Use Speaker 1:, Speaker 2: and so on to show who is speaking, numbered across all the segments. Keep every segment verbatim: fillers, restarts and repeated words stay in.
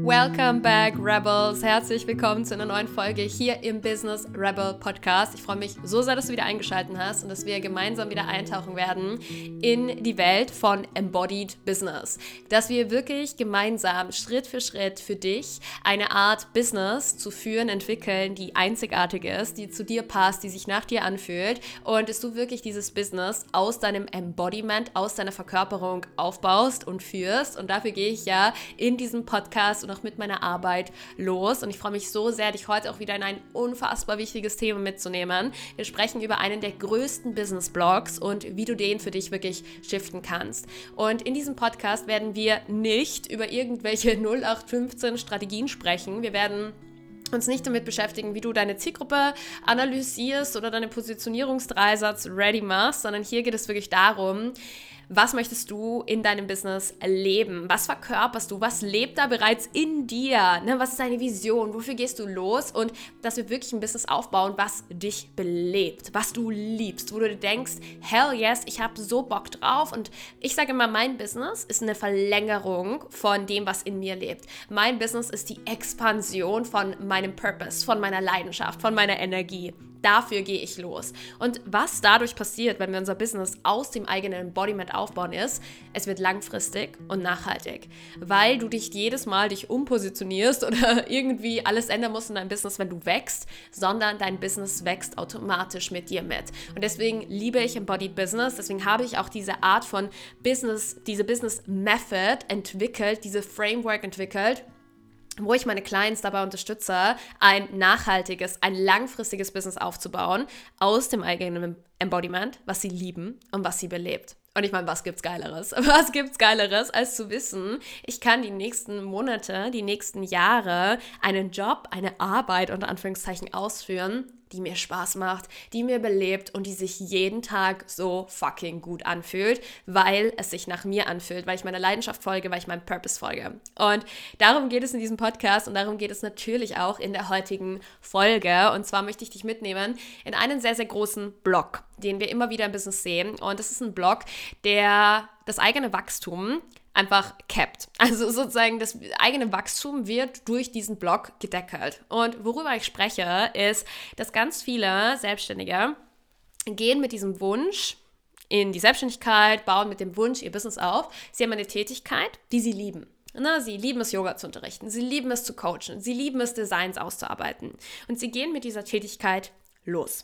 Speaker 1: Welcome back, Rebels. Herzlich willkommen zu einer neuen Folge hier im Business Rebel Podcast. Ich freue mich so sehr, dass du wieder eingeschaltet hast und dass wir gemeinsam wieder eintauchen werden in die Welt von Embodied Business. Dass wir wirklich gemeinsam Schritt für Schritt für dich eine Art Business zu führen, entwickeln, die einzigartig ist, die zu dir passt, die sich nach dir anfühlt und dass du wirklich dieses Business aus deinem Embodiment, aus deiner Verkörperung aufbaust und führst. Und dafür gehe ich ja in diesem Podcast und auch mit meiner Arbeit los. Und ich freue mich so sehr, dich heute auch wieder in ein unfassbar wichtiges Thema mitzunehmen. Wir sprechen über einen der größten Business-Blogs und wie du den für dich wirklich shiften kannst. Und in diesem Podcast werden wir nicht über irgendwelche null acht fünfzehn Strategien sprechen. Wir werden uns nicht damit beschäftigen, wie du deine Zielgruppe analysierst oder deine Positionierungsdreisatz ready machst, sondern hier geht es wirklich darum, was möchtest du in deinem Business erleben? Was verkörperst du? Was lebt da bereits in dir? Ne? Was ist deine Vision? Wofür gehst du los? Und dass wir wirklich ein Business aufbauen, was dich belebt, was du liebst, wo du dir denkst, hell yes, ich habe so Bock drauf. Und ich sage immer, mein Business ist eine Verlängerung von dem, was in mir lebt. Mein Business ist die Expansion von meinem Purpose, von meiner Leidenschaft, von meiner Energie. Dafür gehe ich los. Und was dadurch passiert, wenn wir unser Business aus dem eigenen Embodiment aufbauen, ist, es wird langfristig und nachhaltig, weil du dich jedes Mal dich umpositionierst oder irgendwie alles ändern musst in deinem Business, wenn du wächst, sondern dein Business wächst automatisch mit dir mit. Und deswegen liebe ich Embodied Business, deswegen habe ich auch diese Art von Business, diese Business Method entwickelt, diese Framework entwickelt, wo ich meine Clients dabei unterstütze, ein nachhaltiges, ein langfristiges Business aufzubauen aus dem eigenen Embodiment, was sie lieben und was sie belebt. Und ich meine, was gibt's Geileres? Was gibt's Geileres, als zu wissen, ich kann die nächsten Monate, die nächsten Jahre einen Job, eine Arbeit unter Anführungszeichen ausführen, die mir Spaß macht, die mir belebt und die sich jeden Tag so fucking gut anfühlt, weil es sich nach mir anfühlt, weil ich meiner Leidenschaft folge, weil ich meinem Purpose folge. Und darum geht es in diesem Podcast und darum geht es natürlich auch in der heutigen Folge. Und zwar möchte ich dich mitnehmen in einen sehr, sehr großen Block, den wir immer wieder im Business sehen. Und das ist ein Block, der das eigene Wachstum einfach capped. Also sozusagen das eigene Wachstum wird durch diesen Block gedeckelt. Und worüber ich spreche, ist, dass ganz viele Selbstständige gehen mit diesem Wunsch in die Selbstständigkeit, bauen mit dem Wunsch ihr Business auf. Sie haben eine Tätigkeit, die sie lieben. Na, sie lieben es, Yoga zu unterrichten. Sie lieben es zu coachen. Sie lieben es, Designs auszuarbeiten. Und sie gehen mit dieser Tätigkeit los.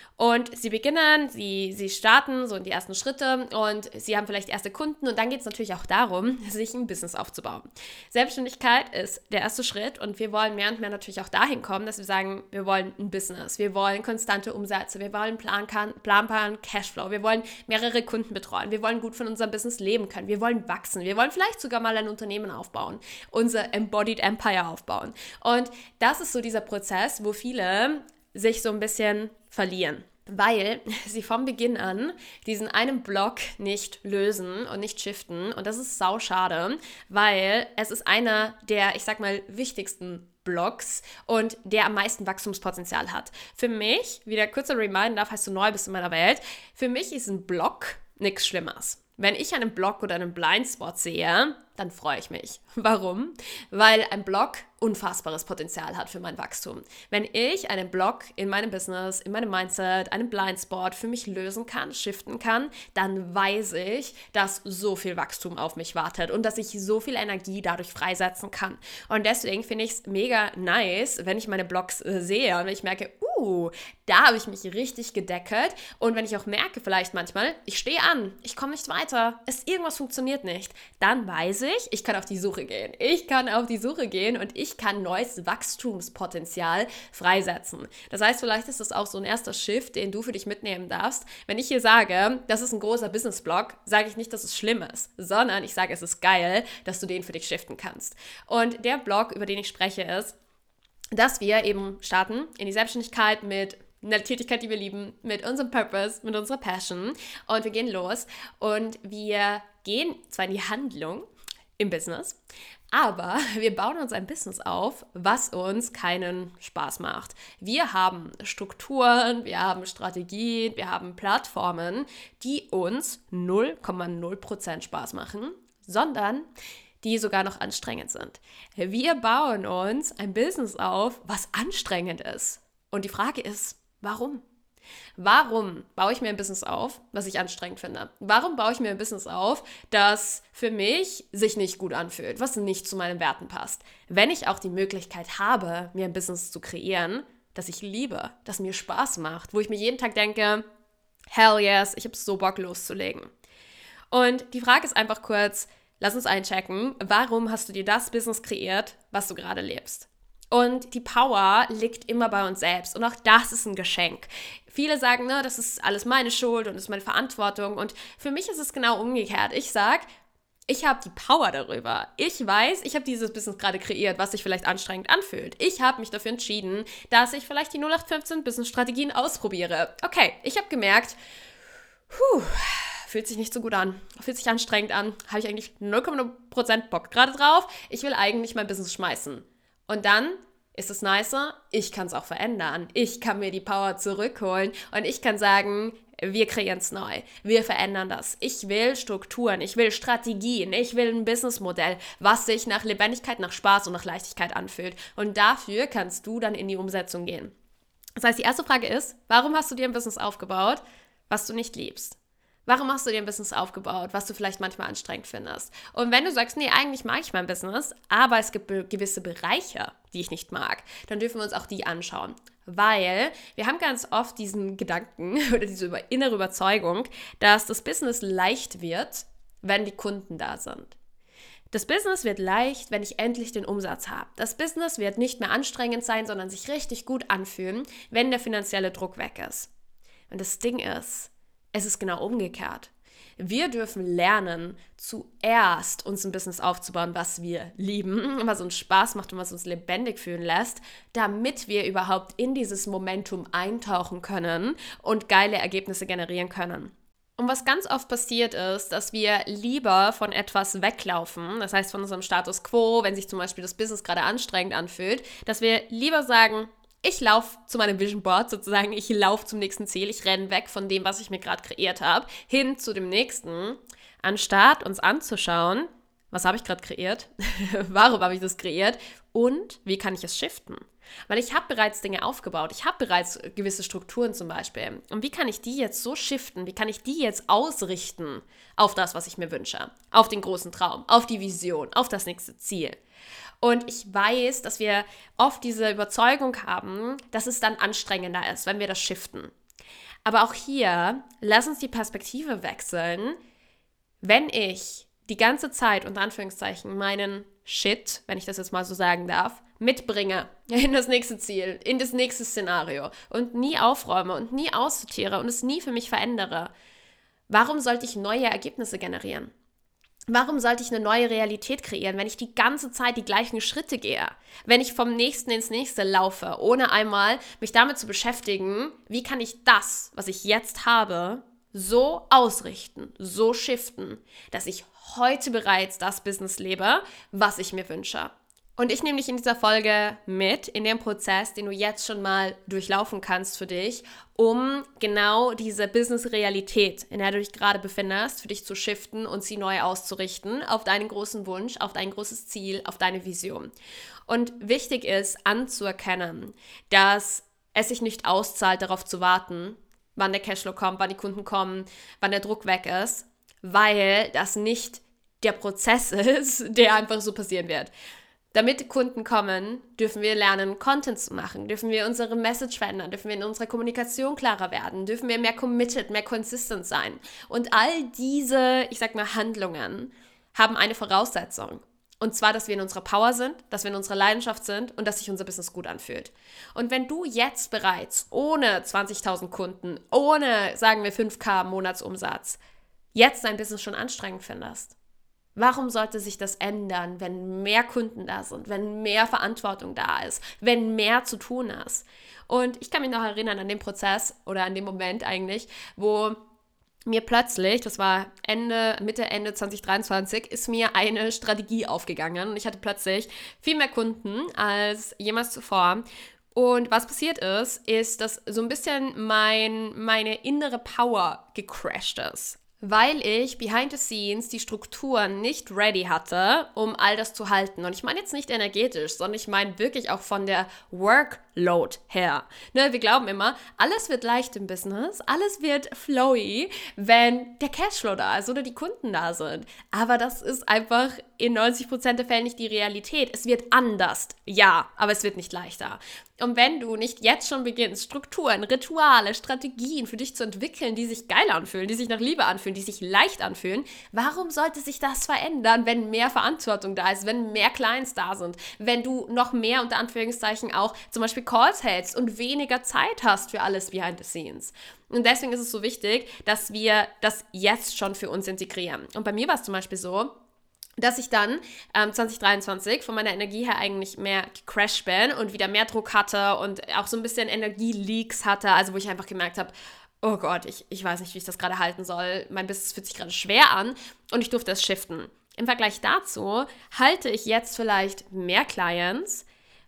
Speaker 1: Und sie beginnen, sie, sie starten so in die ersten Schritte und sie haben vielleicht erste Kunden und dann geht es natürlich auch darum, sich ein Business aufzubauen. Selbstständigkeit ist der erste Schritt und wir wollen mehr und mehr natürlich auch dahin kommen, dass wir sagen, wir wollen ein Business, wir wollen konstante Umsätze, wir wollen plan, planbaren Cashflow, wir wollen mehrere Kunden betreuen, wir wollen gut von unserem Business leben können, wir wollen wachsen, wir wollen vielleicht sogar mal ein Unternehmen aufbauen, unser Embodied Empire aufbauen. Und das ist so dieser Prozess, wo viele sich so ein bisschen verlieren, weil sie vom Beginn an diesen einen Block nicht lösen und nicht shiften und das ist sau schade, weil es ist einer der, ich sag mal, wichtigsten Blocks und der am meisten Wachstumspotenzial hat. Für mich, wieder kurzer Reminder, falls du neu bist in meiner Welt, für mich ist ein Block nichts Schlimmes. Wenn ich einen Block oder einen Blindspot sehe, dann freue ich mich. Warum? Weil ein Block unfassbares Potenzial hat für mein Wachstum. Wenn ich einen Block in meinem Business, in meinem Mindset, einen Blindspot für mich lösen kann, shiften kann, dann weiß ich, dass so viel Wachstum auf mich wartet und dass ich so viel Energie dadurch freisetzen kann. Und deswegen finde ich es mega nice, wenn ich meine Blocks äh, sehe und ich merke, uh, da habe ich mich richtig gedeckelt. Und wenn ich auch merke vielleicht manchmal, ich stehe an, ich komme nicht weiter, es irgendwas funktioniert nicht, dann weiß ich, ich kann auf die Suche gehen. Ich kann auf die Suche gehen und ich kann neues Wachstumspotenzial freisetzen. Das heißt, vielleicht ist das auch so ein erster Shift, den du für dich mitnehmen darfst. Wenn ich hier sage, das ist ein großer Business-Block, sage ich nicht, dass es schlimm ist, sondern ich sage, es ist geil, dass du den für dich shiften kannst. Und der Block, über den ich spreche, ist, dass wir eben starten in die Selbstständigkeit mit einer Tätigkeit, die wir lieben, mit unserem Purpose, mit unserer Passion und wir gehen los und wir gehen zwar in die Handlung im Business, aber wir bauen uns ein Business auf, was uns keinen Spaß macht. Wir haben Strukturen, wir haben Strategien, wir haben Plattformen, die uns null Komma null Prozent Spaß machen, sondern die sogar noch anstrengend sind. Wir bauen uns ein Business auf, was anstrengend ist. Und die Frage ist, warum? Warum baue ich mir ein Business auf, was ich anstrengend finde? Warum baue ich mir ein Business auf, das für mich sich nicht gut anfühlt, was nicht zu meinen Werten passt? Wenn ich auch die Möglichkeit habe, mir ein Business zu kreieren, das ich liebe, das mir Spaß macht, wo ich mir jeden Tag denke, hell yes, ich habe so Bock loszulegen. Und die Frage ist einfach kurz, lass uns einchecken, warum hast du dir das Business kreiert, was du gerade lebst? Und die Power liegt immer bei uns selbst. Und auch das ist ein Geschenk. Viele sagen, ne, das ist alles meine Schuld und das ist meine Verantwortung. Und für mich ist es genau umgekehrt. Ich sage, ich habe die Power darüber. Ich weiß, ich habe dieses Business gerade kreiert, was sich vielleicht anstrengend anfühlt. Ich habe mich dafür entschieden, dass ich vielleicht die null acht fünfzehn Business-Strategien ausprobiere. Okay, ich habe gemerkt, puh, fühlt sich nicht so gut an, fühlt sich anstrengend an, habe ich eigentlich null Komma null Prozent Bock gerade drauf. Ich will eigentlich mein Business schmeißen. Und dann ist es nicer, ich kann es auch verändern. Ich kann mir die Power zurückholen und ich kann sagen, wir kreieren es neu. Wir verändern das. Ich will Strukturen, ich will Strategien, ich will ein Businessmodell, was sich nach Lebendigkeit, nach Spaß und nach Leichtigkeit anfühlt. Und dafür kannst du dann in die Umsetzung gehen. Das heißt, die erste Frage ist, warum hast du dir ein Business aufgebaut, was du nicht liebst? Warum hast du dir ein Business aufgebaut, was du vielleicht manchmal anstrengend findest? Und wenn du sagst, nee, eigentlich mag ich mein Business, aber es gibt be- gewisse Bereiche, die ich nicht mag, dann dürfen wir uns auch die anschauen. Weil wir haben ganz oft diesen Gedanken oder diese über- innere Überzeugung, dass das Business leicht wird, wenn die Kunden da sind. Das Business wird leicht, wenn ich endlich den Umsatz habe. Das Business wird nicht mehr anstrengend sein, sondern sich richtig gut anfühlen, wenn der finanzielle Druck weg ist. Und das Ding ist, es ist genau umgekehrt. Wir dürfen lernen, zuerst uns ein Business aufzubauen, was wir lieben, was uns Spaß macht und was uns lebendig fühlen lässt, damit wir überhaupt in dieses Momentum eintauchen können und geile Ergebnisse generieren können. Und was ganz oft passiert ist, dass wir lieber von etwas weglaufen, das heißt von unserem Status quo, wenn sich zum Beispiel das Business gerade anstrengend anfühlt, dass wir lieber sagen, ich laufe zu meinem Vision Board sozusagen, ich laufe zum nächsten Ziel, ich renne weg von dem, was ich mir gerade kreiert habe, hin zu dem nächsten, anstatt uns anzuschauen, was habe ich gerade kreiert, warum habe ich das kreiert und wie kann ich es shiften? Weil ich habe bereits Dinge aufgebaut, ich habe bereits gewisse Strukturen zum Beispiel. Und wie kann ich die jetzt so shiften, wie kann ich die jetzt ausrichten auf das, was ich mir wünsche, auf den großen Traum, auf die Vision, auf das nächste Ziel? Und ich weiß, dass wir oft diese Überzeugung haben, dass es dann anstrengender ist, wenn wir das shiften. Aber auch hier, lass uns die Perspektive wechseln. Wenn ich die ganze Zeit, unter Anführungszeichen, meinen Shit, wenn ich das jetzt mal so sagen darf, mitbringe in das nächste Ziel, in das nächste Szenario und nie aufräume und nie aussortiere und es nie für mich verändere, warum sollte ich neue Ergebnisse generieren? Warum sollte ich eine neue Realität kreieren, wenn ich die ganze Zeit die gleichen Schritte gehe? Wenn ich vom Nächsten ins Nächste laufe, ohne einmal mich damit zu beschäftigen, wie kann ich das, was ich jetzt habe, so ausrichten, so shiften, dass ich heute bereits das Business lebe, was ich mir wünsche. Und ich nehme dich in dieser Folge mit in den Prozess, den du jetzt schon mal durchlaufen kannst für dich, um genau diese Business-Realität, in der du dich gerade befindest, für dich zu shiften und sie neu auszurichten auf deinen großen Wunsch, auf dein großes Ziel, auf deine Vision. Und wichtig ist anzuerkennen, dass es sich nicht auszahlt, darauf zu warten, wann der Cashflow kommt, wann die Kunden kommen, wann der Druck weg ist, weil das nicht der Prozess ist, der einfach so passieren wird. Damit die Kunden kommen, dürfen wir lernen, Content zu machen, dürfen wir unsere Message verändern, dürfen wir in unserer Kommunikation klarer werden, dürfen wir mehr committed, mehr consistent sein. Und all diese, ich sag mal, Handlungen haben eine Voraussetzung. Und zwar, dass wir in unserer Power sind, dass wir in unserer Leidenschaft sind und dass sich unser Business gut anfühlt. Und wenn du jetzt bereits ohne zwanzigtausend Kunden, ohne, sagen wir, fünf K Monatsumsatz, jetzt dein Business schon anstrengend findest, warum sollte sich das ändern, wenn mehr Kunden da sind, wenn mehr Verantwortung da ist, wenn mehr zu tun ist? Und ich kann mich noch erinnern an den Prozess oder an den Moment eigentlich, wo mir plötzlich, das war Ende, Mitte, Ende zwanzig dreiundzwanzig, ist mir eine Strategie aufgegangen und ich hatte plötzlich viel mehr Kunden als jemals zuvor. Und was passiert ist, ist, dass so ein bisschen mein, meine innere Power gecrashed ist. Weil ich behind the scenes die Strukturen nicht ready hatte, um all das zu halten. Und ich meine jetzt nicht energetisch, sondern ich meine wirklich auch von der Workload her. Ne, wir glauben immer, alles wird leicht im Business, alles wird flowy, wenn der Cashflow da ist oder die Kunden da sind. Aber das ist einfach in neunzig Prozent der Fälle nicht die Realität. Es wird anders, ja, aber es wird nicht leichter. Und wenn du nicht jetzt schon beginnst, Strukturen, Rituale, Strategien für dich zu entwickeln, die sich geil anfühlen, die sich nach Liebe anfühlen, die sich leicht anfühlen, warum sollte sich das verändern, wenn mehr Verantwortung da ist, wenn mehr Clients da sind, wenn du noch mehr, unter Anführungszeichen, auch zum Beispiel Calls hältst und weniger Zeit hast für alles behind the scenes. Und deswegen ist es so wichtig, dass wir das jetzt schon für uns integrieren. Und bei mir war es zum Beispiel so, dass ich dann ähm, zwanzig dreiundzwanzig von meiner Energie her eigentlich mehr gecrashed bin und wieder mehr Druck hatte und auch so ein bisschen Energieleaks hatte, also wo ich einfach gemerkt habe, oh Gott, ich, ich weiß nicht, wie ich das gerade halten soll, mein Business fühlt sich gerade schwer an und ich durfte es shiften. Im Vergleich dazu halte ich jetzt vielleicht mehr Clients,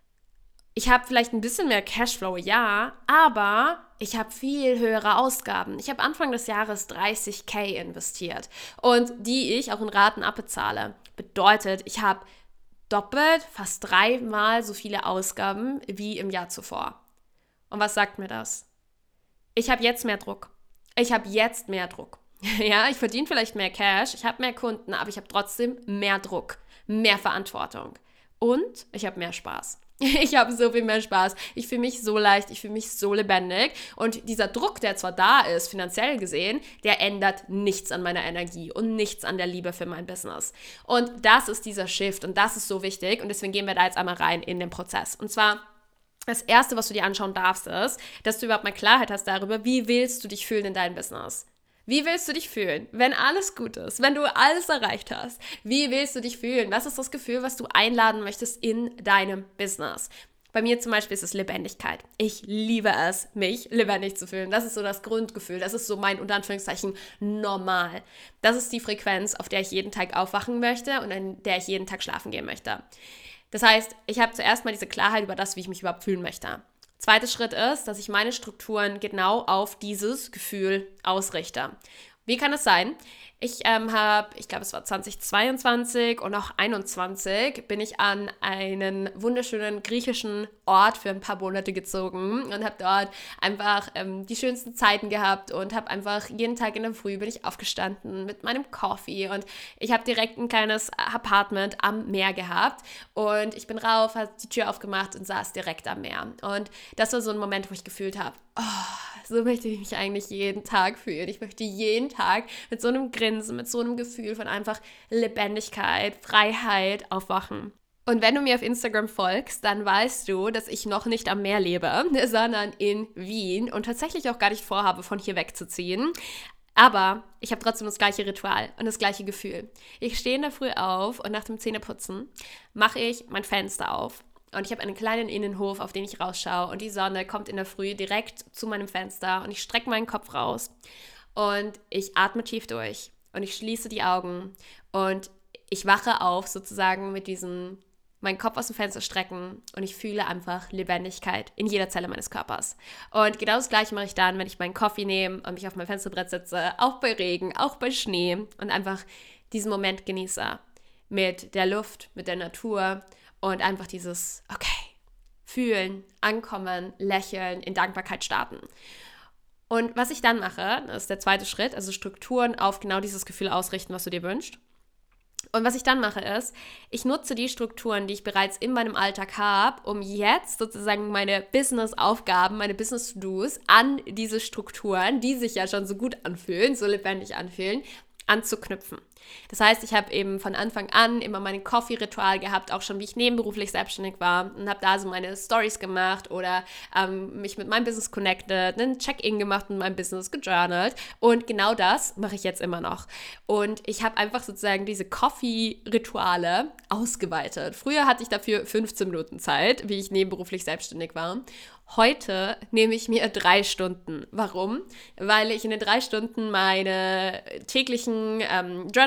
Speaker 1: ich habe vielleicht ein bisschen mehr Cashflow, ja, aber ich habe viel höhere Ausgaben. Ich habe Anfang des Jahres dreißigtausend investiert und die ich auch in Raten abbezahle. Bedeutet, ich habe doppelt, fast dreimal so viele Ausgaben wie im Jahr zuvor. Und was sagt mir das? Ich habe jetzt mehr Druck. Ich habe jetzt mehr Druck. Ja, ich verdiene vielleicht mehr Cash, ich habe mehr Kunden, aber ich habe trotzdem mehr Druck, mehr Verantwortung und ich habe mehr Spaß. Ich habe so viel mehr Spaß. Ich fühle mich so leicht, ich fühle mich so lebendig. Und dieser Druck, der zwar da ist, finanziell gesehen, der ändert nichts an meiner Energie und nichts an der Liebe für mein Business. Und das ist dieser Shift und das ist so wichtig. Und deswegen gehen wir da jetzt einmal rein in den Prozess. Und zwar das Erste, was du dir anschauen darfst, ist, dass du überhaupt mal Klarheit hast darüber, wie willst du dich fühlen in deinem Business. Wie willst du dich fühlen, wenn alles gut ist, wenn du alles erreicht hast? Wie willst du dich fühlen? Was ist das Gefühl, was du einladen möchtest in deinem Business? Bei mir zum Beispiel ist es Lebendigkeit. Ich liebe es, mich lebendig zu fühlen. Das ist so das Grundgefühl. Das ist so mein, unter Anführungszeichen, normal. Das ist die Frequenz, auf der ich jeden Tag aufwachen möchte und in der ich jeden Tag schlafen gehen möchte. Das heißt, ich habe zuerst mal diese Klarheit über das, wie ich mich überhaupt fühlen möchte. Zweiter Schritt ist, dass ich meine Strukturen genau auf dieses Gefühl ausrichte. Wie kann es sein? Ich ähm, habe, ich glaube, es war zwanzig zweiundzwanzig und auch einundzwanzig, bin ich an einen wunderschönen griechischen Ort für ein paar Monate gezogen und habe dort einfach ähm, die schönsten Zeiten gehabt und habe einfach jeden Tag in der Früh bin ich aufgestanden mit meinem Coffee und ich habe direkt ein kleines Apartment am Meer gehabt und ich bin rauf, habe die Tür aufgemacht und saß direkt am Meer. Und das war so ein Moment, wo ich gefühlt habe, oh, so möchte ich mich eigentlich jeden Tag fühlen. Ich möchte jeden Tag mit so einem Grinsen, mit so einem Gefühl von einfach Lebendigkeit, Freiheit aufwachen. Und wenn du mir auf Instagram folgst, dann weißt du, dass ich noch nicht am Meer lebe, sondern in Wien und tatsächlich auch gar nicht vorhabe, von hier wegzuziehen. Aber ich habe trotzdem das gleiche Ritual und das gleiche Gefühl. Ich stehe in der Früh auf und nach dem Zähneputzen mache ich mein Fenster auf. Und ich habe einen kleinen Innenhof, auf den ich rausschaue und die Sonne kommt in der Früh direkt zu meinem Fenster und ich strecke meinen Kopf raus und ich atme tief durch und ich schließe die Augen und ich wache auf sozusagen mit diesem, meinen Kopf aus dem Fenster strecken und ich fühle einfach Lebendigkeit in jeder Zelle meines Körpers. Und genau das Gleiche mache ich dann, wenn ich meinen Kaffee nehme und mich auf mein Fensterbrett sitze, auch bei Regen, auch bei Schnee und einfach diesen Moment genieße mit der Luft, mit der Natur. Und einfach dieses, okay, fühlen, ankommen, lächeln, in Dankbarkeit starten. Und was ich dann mache, das ist der zweite Schritt, also Strukturen auf genau dieses Gefühl ausrichten, was du dir wünschst. Und was ich dann mache ist, ich nutze die Strukturen, die ich bereits in meinem Alltag habe, um jetzt sozusagen meine Business-Aufgaben, meine Business-To-Dos an diese Strukturen, die sich ja schon so gut anfühlen, so lebendig anfühlen, anzuknüpfen. Das heißt, ich habe eben von Anfang an immer mein Coffee-Ritual gehabt, auch schon wie ich nebenberuflich selbstständig war und habe da so meine Stories gemacht oder ähm, mich mit meinem Business connected, einen Check-in gemacht mit meinem Business, gejournalt und genau das mache ich jetzt immer noch. Und ich habe einfach sozusagen diese Coffee-Rituale ausgeweitet. Früher hatte ich dafür fünfzehn Minuten Zeit, wie ich nebenberuflich selbstständig war. Heute nehme ich mir drei Stunden. Warum? Weil ich in den drei Stunden meine täglichen ähm, Journal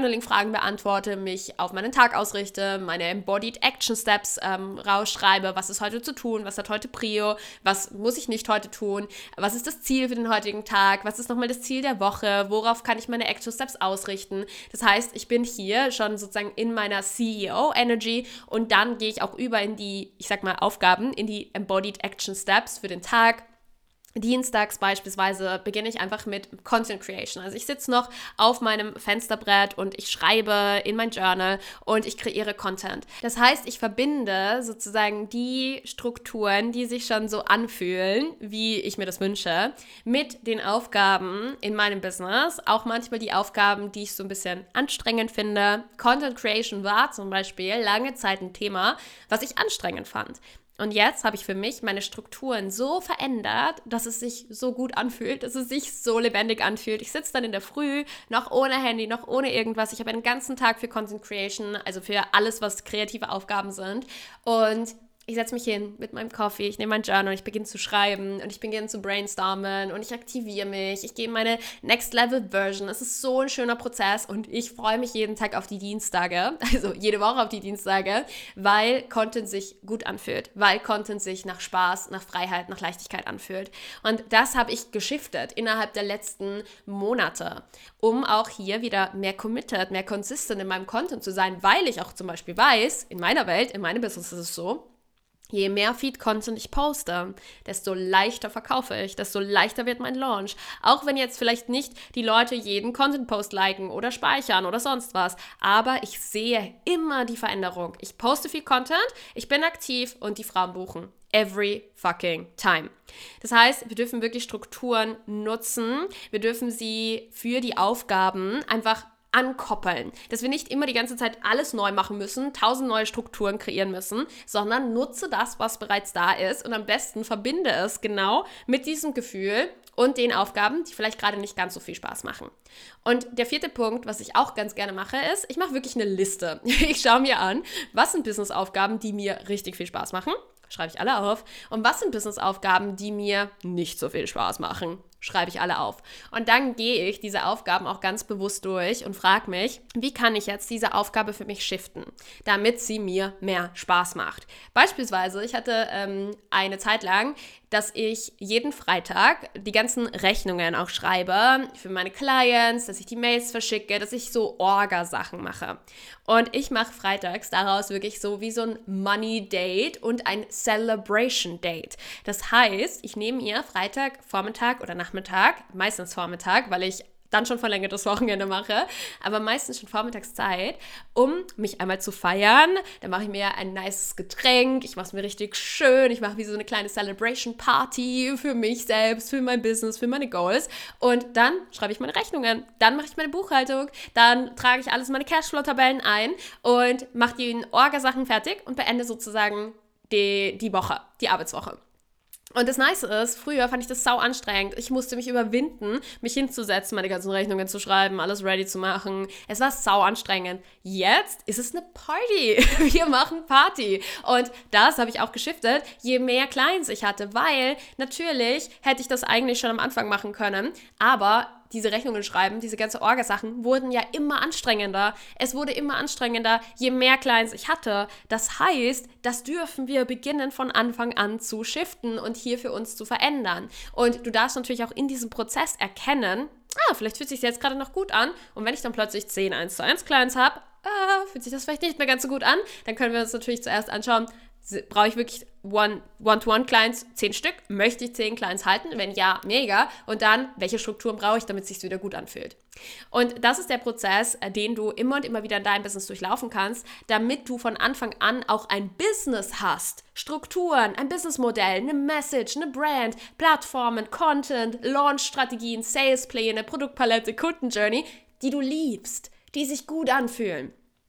Speaker 1: Journaling-Fragen beantworte, mich auf meinen Tag ausrichte, meine Embodied Action Steps ähm, rausschreibe, was ist heute zu tun, was hat heute Prio, was muss ich nicht heute tun, was ist das Ziel für den heutigen Tag, was ist nochmal das Ziel der Woche, worauf kann ich meine Action Steps ausrichten. Das heißt, ich bin hier schon sozusagen in meiner C E O-Energy und dann gehe ich auch über in die, ich sag mal, Aufgaben, in die Embodied Action Steps für den Tag. Dienstags beispielsweise beginne ich einfach mit Content Creation. Also ich sitze noch auf meinem Fensterbrett und ich schreibe in mein Journal und ich kreiere Content. Das heißt, ich verbinde sozusagen die Strukturen, die sich schon so anfühlen, wie ich mir das wünsche, mit den Aufgaben in meinem Business. Auch manchmal die Aufgaben, die ich so ein bisschen anstrengend finde. Content Creation war zum Beispiel lange Zeit ein Thema, was ich anstrengend fand. Und jetzt habe ich für mich meine Strukturen so verändert, dass es sich so gut anfühlt, dass es sich so lebendig anfühlt. Ich sitze dann in der Früh, noch ohne Handy, noch ohne irgendwas. Ich habe einen ganzen Tag für Content Creation, also für alles, was kreative Aufgaben sind. Und ich setze mich hin mit meinem Coffee, ich nehme mein Journal, ich beginne zu schreiben und ich beginne zu brainstormen und ich aktiviere mich, ich gehe meine Next-Level-Version. Es ist so ein schöner Prozess und ich freue mich jeden Tag auf die Dienstage, also jede Woche auf die Dienstage, weil Content sich gut anfühlt, weil Content sich nach Spaß, nach Freiheit, nach Leichtigkeit anfühlt. Und das habe ich geschiftet innerhalb der letzten Monate, um auch hier wieder mehr committed, mehr consistent in meinem Content zu sein, weil ich auch zum Beispiel weiß, in meiner Welt, in meinem Business ist es so, je mehr Feed-Content ich poste, desto leichter verkaufe ich, desto leichter wird mein Launch. Auch wenn jetzt vielleicht nicht die Leute jeden Content-Post liken oder speichern oder sonst was, aber ich sehe immer die Veränderung. Ich poste viel Content, ich bin aktiv und die Frauen buchen. Every fucking time. Das heißt, wir dürfen wirklich Strukturen nutzen, wir dürfen sie für die Aufgaben einfach ankoppeln, dass wir nicht immer die ganze Zeit alles neu machen müssen, tausend neue Strukturen kreieren müssen, sondern nutze das, was bereits da ist und am besten verbinde es genau mit diesem Gefühl und den Aufgaben, die vielleicht gerade nicht ganz so viel Spaß machen. Und der vierte Punkt, was ich auch ganz gerne mache, ist, ich mache wirklich eine Liste. Ich schaue mir an, was sind Businessaufgaben, die mir richtig viel Spaß machen, schreibe ich alle auf, und was sind Businessaufgaben, die mir nicht so viel Spaß machen, schreibe ich alle auf. Und dann gehe ich diese Aufgaben auch ganz bewusst durch und frage mich, wie kann ich jetzt diese Aufgabe für mich shiften, damit sie mir mehr Spaß macht. Beispielsweise, ich hatte ähm, eine Zeit lang, dass ich jeden Freitag die ganzen Rechnungen auch schreibe für meine Clients, dass ich die Mails verschicke, dass ich so Orga-Sachen mache. Und ich mache freitags daraus wirklich so wie so ein Money-Date und ein Celebration-Date. Das heißt, ich nehme mir Freitag, Vormittag oder Nachmittag, meistens Vormittag, weil ich dann schon verlängertes Wochenende mache, aber meistens schon Vormittagszeit, um mich einmal zu feiern. Dann mache ich mir ein nices Getränk, ich mache es mir richtig schön, ich mache wie so eine kleine Celebration-Party für mich selbst, für mein Business, für meine Goals, und dann schreibe ich meine Rechnungen, dann mache ich meine Buchhaltung, dann trage ich alles in meine Cashflow-Tabellen ein und mache die Orga-Sachen fertig und beende sozusagen die, die Woche, die Arbeitswoche. Und das Nice ist, früher fand ich das sau anstrengend. Ich musste mich überwinden, mich hinzusetzen, meine ganzen Rechnungen zu schreiben, alles ready zu machen. Es war sau anstrengend. Jetzt ist es eine Party. Wir machen Party. Und das habe ich auch geschiftet, je mehr Clients ich hatte, weil natürlich hätte ich das eigentlich schon am Anfang machen können, aber diese Rechnungen schreiben, diese ganze Orga-Sachen wurden ja immer anstrengender. Es wurde immer anstrengender, je mehr Clients ich hatte. Das heißt, das dürfen wir beginnen von Anfang an zu shiften und hier für uns zu verändern. Und du darfst natürlich auch in diesem Prozess erkennen, ah, vielleicht fühlt sich jetzt gerade noch gut an, und wenn ich dann plötzlich zehn eins zu eins Clients habe, ah, fühlt sich das vielleicht nicht mehr ganz so gut an, dann können wir uns natürlich zuerst anschauen, brauche ich wirklich One, One-to-One-Clients, zehn Stück? Möchte ich zehn Clients halten? Wenn ja, mega. Und dann, welche Strukturen brauche ich, damit es sich wieder gut anfühlt? Und das ist der Prozess, den du immer und immer wieder in deinem Business durchlaufen kannst, damit du von Anfang an auch ein Business hast. Strukturen, ein Businessmodell, eine Message, eine Brand, Plattformen, Content, Launch-Strategien, Salespläne, Produktpalette, Kundenjourney, die du liebst, die sich gut anfühlen.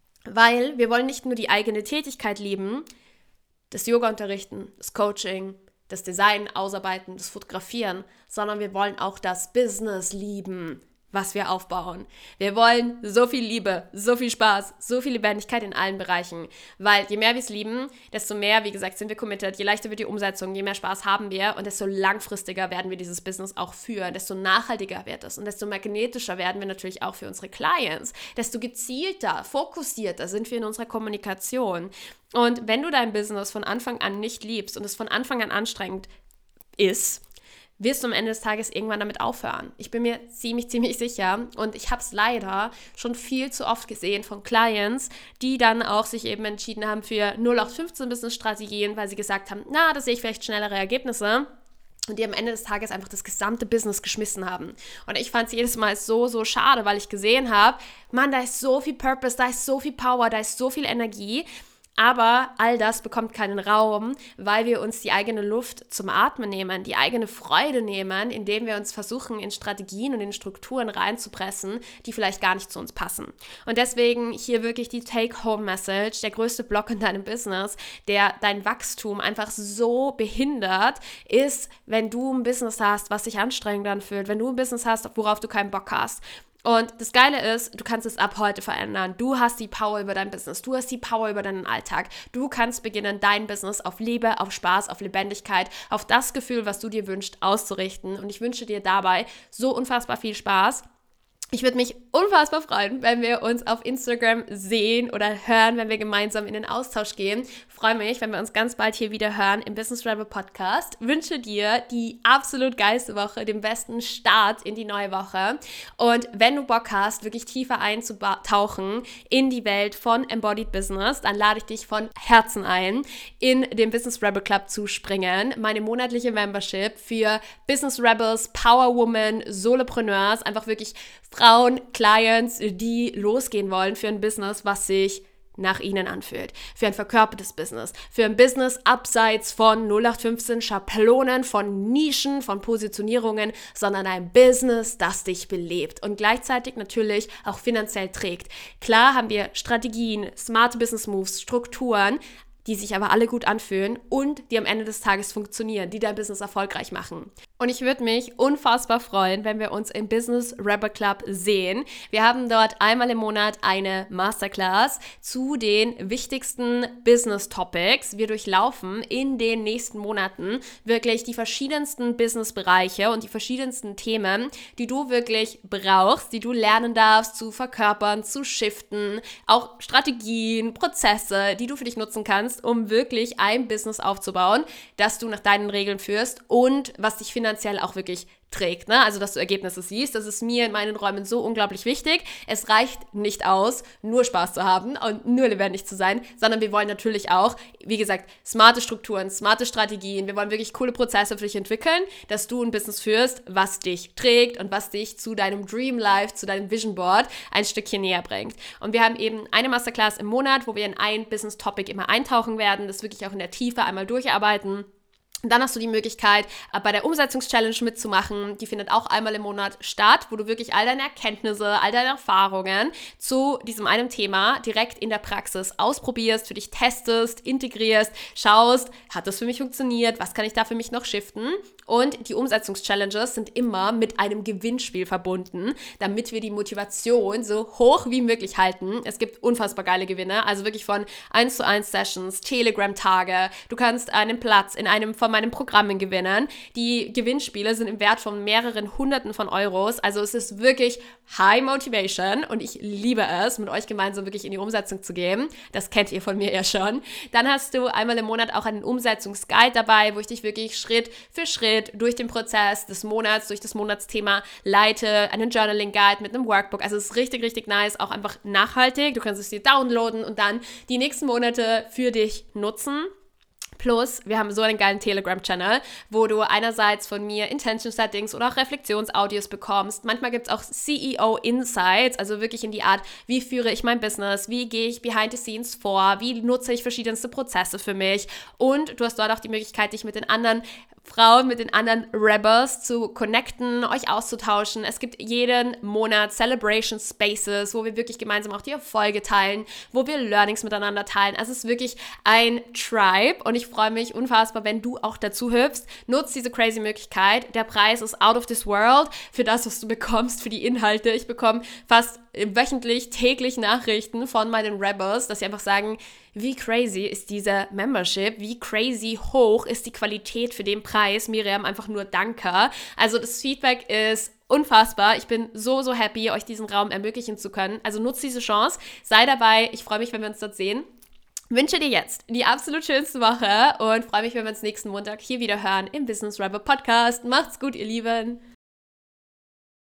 Speaker 1: Weil wir wollen nicht nur die eigene Tätigkeit lieben, das Yoga unterrichten, das Coaching, das Design ausarbeiten, das Fotografieren, sondern wir wollen auch das Business lieben, was wir aufbauen. Wir wollen so viel Liebe, so viel Spaß, so viel Lebendigkeit in allen Bereichen, weil je mehr wir es lieben, desto mehr, wie gesagt, sind wir committed, je leichter wird die Umsetzung, je mehr Spaß haben wir und desto langfristiger werden wir dieses Business auch führen, desto nachhaltiger wird es und desto magnetischer werden wir natürlich auch für unsere Clients, desto gezielter, fokussierter sind wir in unserer Kommunikation. Und wenn du dein Business von Anfang an nicht liebst und es von Anfang an anstrengend ist, wirst du am Ende des Tages irgendwann damit aufhören. Ich bin mir ziemlich, ziemlich sicher und ich habe es leider schon viel zu oft gesehen von Clients, die dann auch sich eben entschieden haben für null acht fünfzehn Business-Strategien, weil sie gesagt haben, na, da sehe ich vielleicht schnellere Ergebnisse. Und die am Ende des Tages einfach das gesamte Business geschmissen haben. Und ich fand es jedes Mal so, so schade, weil ich gesehen habe, Mann, da ist so viel Purpose, da ist so viel Power, da ist so viel Energie. Aber all das bekommt keinen Raum, weil wir uns die eigene Luft zum Atmen nehmen, die eigene Freude nehmen, indem wir uns versuchen, in Strategien und in Strukturen reinzupressen, die vielleicht gar nicht zu uns passen. Und deswegen hier wirklich die Take-Home-Message, der größte Block in deinem Business, der dein Wachstum einfach so behindert, ist, wenn du ein Business hast, was sich anstrengend anfühlt, wenn du ein Business hast, worauf du keinen Bock hast. Und das Geile ist, du kannst es ab heute verändern. Du hast die Power über dein Business. Du hast die Power über deinen Alltag. Du kannst beginnen, dein Business auf Liebe, auf Spaß, auf Lebendigkeit, auf das Gefühl, was du dir wünschst, auszurichten. Und ich wünsche dir dabei so unfassbar viel Spaß. Ich würde mich unfassbar freuen, wenn wir uns auf Instagram sehen oder hören, wenn wir gemeinsam in den Austausch gehen. Ich freue mich, wenn wir uns ganz bald hier wieder hören im Business Rebel Podcast. Wünsche dir die absolut geilste Woche, den besten Start in die neue Woche. Und wenn du Bock hast, wirklich tiefer einzutauchen in die Welt von Embodied Business, dann lade ich dich von Herzen ein, in den Business Rebel Club zu springen. Meine monatliche Membership für Business Rebels, Power Women, Solopreneurs, einfach wirklich Frauen, Clients, die losgehen wollen für ein Business, was sich nach ihnen anfühlt. Für ein verkörpertes Business. Für ein Business abseits von null acht fünfzehn Schablonen, von Nischen, von Positionierungen, sondern ein Business, das dich belebt und gleichzeitig natürlich auch finanziell trägt. Klar haben wir Strategien, smarte Business Moves, Strukturen, die sich aber alle gut anfühlen und die am Ende des Tages funktionieren, die dein Business erfolgreich machen. Und ich würde mich unfassbar freuen, wenn wir uns im Business Rebel Club sehen. Wir haben dort einmal im Monat eine Masterclass zu den wichtigsten Business Topics. Wir durchlaufen in den nächsten Monaten wirklich die verschiedensten Business-Bereiche und die verschiedensten Themen, die du wirklich brauchst, die du lernen darfst zu verkörpern, zu shiften, auch Strategien, Prozesse, die du für dich nutzen kannst, um wirklich ein Business aufzubauen, das du nach deinen Regeln führst und was dich finanziell auch wirklich trägt, ne? Also, dass du Ergebnisse siehst. Das ist mir in meinen Räumen so unglaublich wichtig. Es reicht nicht aus, nur Spaß zu haben und nur lebendig zu sein, sondern wir wollen natürlich auch, wie gesagt, smarte Strukturen, smarte Strategien. Wir wollen wirklich coole Prozesse für dich entwickeln, dass du ein Business führst, was dich trägt und was dich zu deinem Dream Life, zu deinem Vision Board ein Stückchen näher bringt. Und wir haben eben eine Masterclass im Monat, wo wir in ein Business Topic immer eintauchen werden, das wirklich auch in der Tiefe einmal durcharbeiten. Und dann hast du die Möglichkeit, bei der Umsetzungs-Challenge mitzumachen. Die findet auch einmal im Monat statt, wo du wirklich all deine Erkenntnisse, all deine Erfahrungen zu diesem einen Thema direkt in der Praxis ausprobierst, für dich testest, integrierst, schaust, hat das für mich funktioniert, was kann ich da für mich noch shiften? Und die Umsetzungs-Challenges sind immer mit einem Gewinnspiel verbunden, damit wir die Motivation so hoch wie möglich halten. Es gibt unfassbar geile Gewinne, also wirklich von eins zu eins Sessions, Telegram-Tage. Du kannst einen Platz in einem von meinen Programmen gewinnen. Die Gewinnspiele sind im Wert von mehreren Hunderten von Euros. Also es ist wirklich High Motivation und ich liebe es, mit euch gemeinsam wirklich in die Umsetzung zu gehen. Das kennt ihr von mir ja schon. Dann hast du einmal im Monat auch einen Umsetzungsguide dabei, wo ich dich wirklich Schritt für Schritt durch den Prozess des Monats, durch das Monatsthema leite, einen Journaling-Guide mit einem Workbook. Also es ist richtig, richtig nice, auch einfach nachhaltig. Du kannst es dir downloaden und dann die nächsten Monate für dich nutzen. Plus, wir haben so einen geilen Telegram-Channel, wo du einerseits von mir Intention-Settings oder auch Reflexionsaudios bekommst. Manchmal gibt es auch C E O-Insights, also wirklich in die Art, wie führe ich mein Business, wie gehe ich behind the scenes vor, wie nutze ich verschiedenste Prozesse für mich. Und du hast dort auch die Möglichkeit, dich mit den anderen Frauen, mit den anderen Rebels zu connecten, euch auszutauschen. Es gibt jeden Monat Celebration Spaces, wo wir wirklich gemeinsam auch die Erfolge teilen, wo wir Learnings miteinander teilen. Also es ist wirklich ein Tribe und ich freue mich unfassbar, wenn du auch dazu hüpfst. Nutz diese crazy Möglichkeit. Der Preis ist out of this world für das, was du bekommst, für die Inhalte. Ich bekomme fast wöchentlich, täglich Nachrichten von meinen Rebels, dass sie einfach sagen, wie crazy ist diese Membership, wie crazy hoch ist die Qualität für den Preis. Miriam, einfach nur danke. Also das Feedback ist unfassbar. Ich bin so, so happy, euch diesen Raum ermöglichen zu können. Also nutzt diese Chance, sei dabei. Ich freue mich, wenn wir uns dort sehen. Wünsche dir jetzt die absolut schönste Woche und freue mich, wenn wir uns nächsten Montag hier wieder hören im Business Rebel Podcast. Macht's gut, ihr Lieben!